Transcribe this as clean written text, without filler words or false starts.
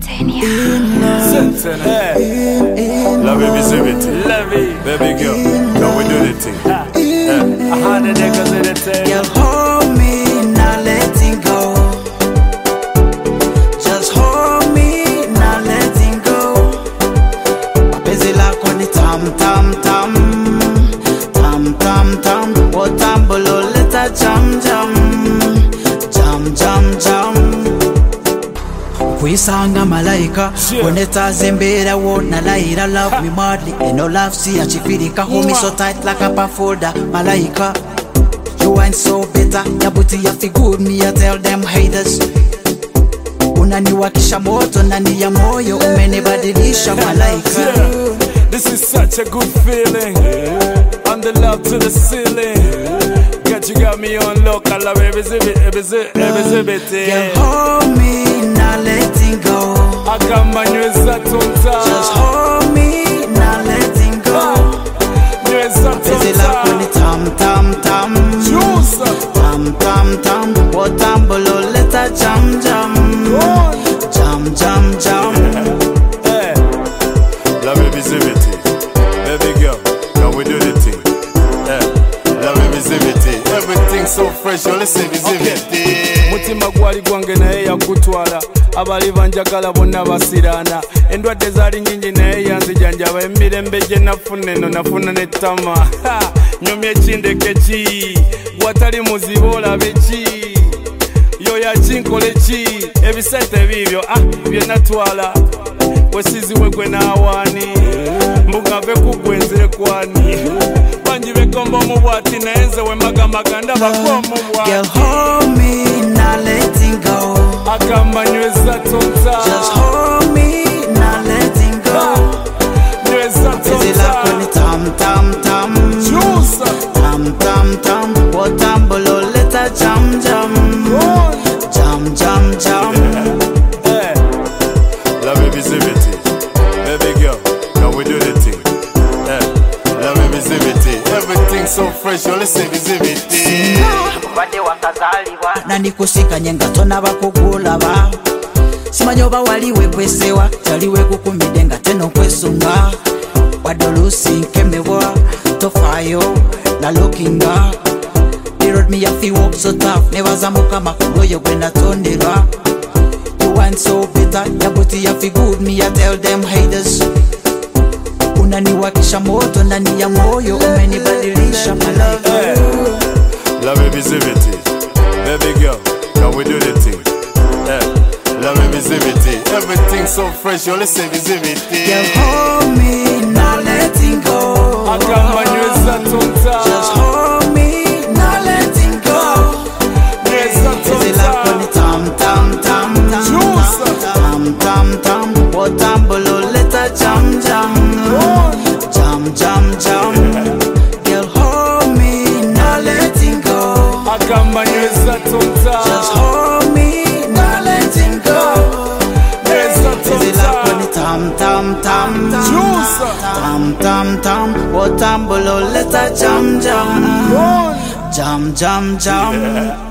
La baby Zibit, baby girl, can we do the thing? 100 niggas in the tail. Girl, hold me, not letting go. Just hold me, not letting go. Busy like on the tam tam tam, tam tam tam. What tam below, let her jam jam, jam jam jam. Kwisanga malaika Koneta zembera wona laira love me madly and no love see achifirika hold me so tight like a pa folder malaika. You ain't so better ya booty ya fi good me I tell them haters. Unaniwakisha moto ndani ya moyo umenibadilisha malaika. This is such a good feeling. On the love to the ceiling. You got me on lock, I love every zibit. Girl, hold me, not letting go. I got my new Zatonta. Just hold me, not letting go. New Zatonta. Busy like when it tam tam tam, tam tam tam. What tam below, let her jam jam, jam jam jam. Hey, la baby zibit, baby girl, can we do the thing? Hey, la baby zibit. Everything so fresh, you listen visibility. Mutima gwali gwange naye yakutwala. Abali banjagala bonna basirana. Endwadde zaali nyingi naye yanzijanjaba. Emirembe gye nafuna eno nafuna n'ettama. Nyomya ekindeke ki? Watali muzibe olabe ki? Yo yakinkole ki? Ebisente bibyo bye natwala. Wesiziwe gwe n'awaani. Mbugave kugwe nzire kwani. Girl, hold me, not letting go. Just hold me, not letting go. Busy like when it tam tam tam, tam tam tam. What tam below, let her jam jam, jam jam jam. Hey, la baby Zibiti, baby girl, can we do the thing? La baby Zibiti, everything so fresh, you listen visibility. Nani kusika nyenga tona bakugula ba. Simanyoba waliwe kwesewa, chaliwe kukumidenga teno kwesunga. Wadolusi nkemewa, tofayo, na lookinga. They wrote me a few walk so tough, never zamuka makuloyo gwenda tonderwa. You ain't so bitter, ya booty ya fi good me I tell them haters. Unaniwakisha moto ndani ya moyo umenibadilisha malaika. La baby Zibiti, baby girl, can we do the thing? La baby Zibiti, everything so fresh, you listen visibility. Girl, hold me, not letting go. I got my new Zatonta. Just hold me, not letting go. Busy like when it tam tam tam, tam tam tam. What tam below, let her jam jam, jam jam jam. Girl, hold me, not letting go. I got my new Zatonta. Just hold me, not letting go. Busy like when it tam tam tam, tam tam tam. What tam below, let her jam jam, jam jam jam.